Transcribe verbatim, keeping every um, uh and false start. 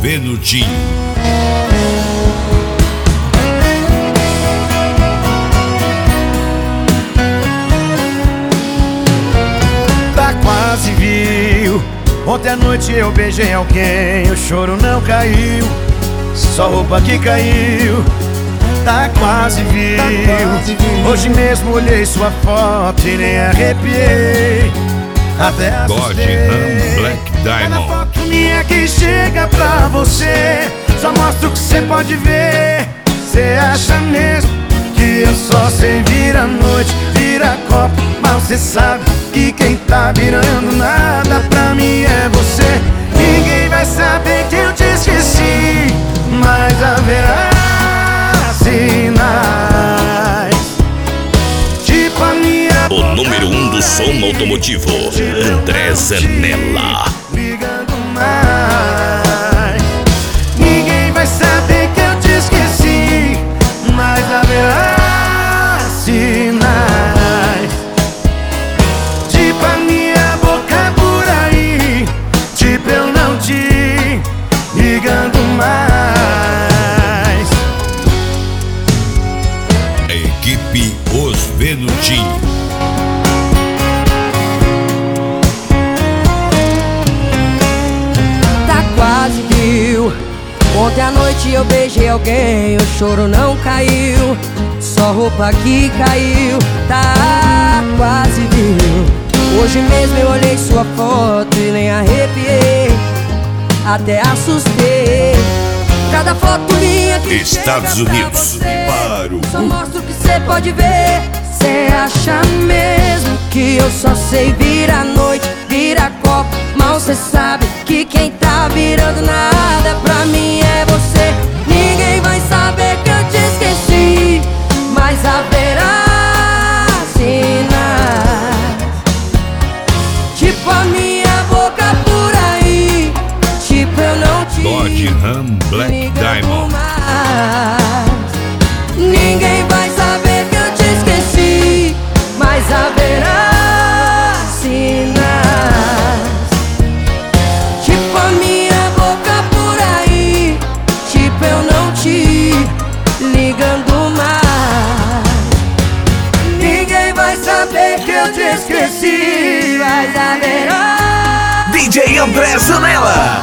Venudinho. Tá quase viu. Ontem à noite eu beijei alguém, o choro não caiu, só roupa que caiu. Tá quase viu. Hoje mesmo olhei sua foto e nem arrepiei, até assustei. Dodge Ram Black Diamond. Cada foto minha que chega pra você só mostra o que cê pode ver. Cê acha mesmo que eu só sei virar noite, virar copo, mas cê sabe que quem tá virando nada pra mim é você. Ninguém vai saber que eu te esqueci, mas haverá sinais. Tipo a minha O número um do som automotivo, André Zanella. ligando mais. Ninguém vai saber que eu te esqueci, mas haverá sinais. Tipo a minha boca por aí, tipo eu não te ligando mais. Equipe Os Venudinho. Tá quase viu. Ontem à noite eu beijei alguém, o choro não caiu, só roupa que caiu. Tá quase viu. Hoje mesmo eu olhei sua foto e nem arrepiei, até assustei. Cada foto minha que Estados chega pra Unidos. você Para o- só mostra o que cê pode ver. Cê acha mesmo que eu só sei virar noite, virar copo, mal cê sabe que quem tá virando nada pra mim é você. Ninguém vai saber que eu te esqueci, mas haverá sinais. Tipo a minha boca por aí, tipo eu não te Dodge Ram Black ligando Diamond. mais. Ninguém vai saber que eu te esqueci, mas haverá sinais. Tipo a minha boca por aí, tipo eu não te ligando mais. Ninguém vai saber que eu te esqueci, mas haverá D J André Zanella.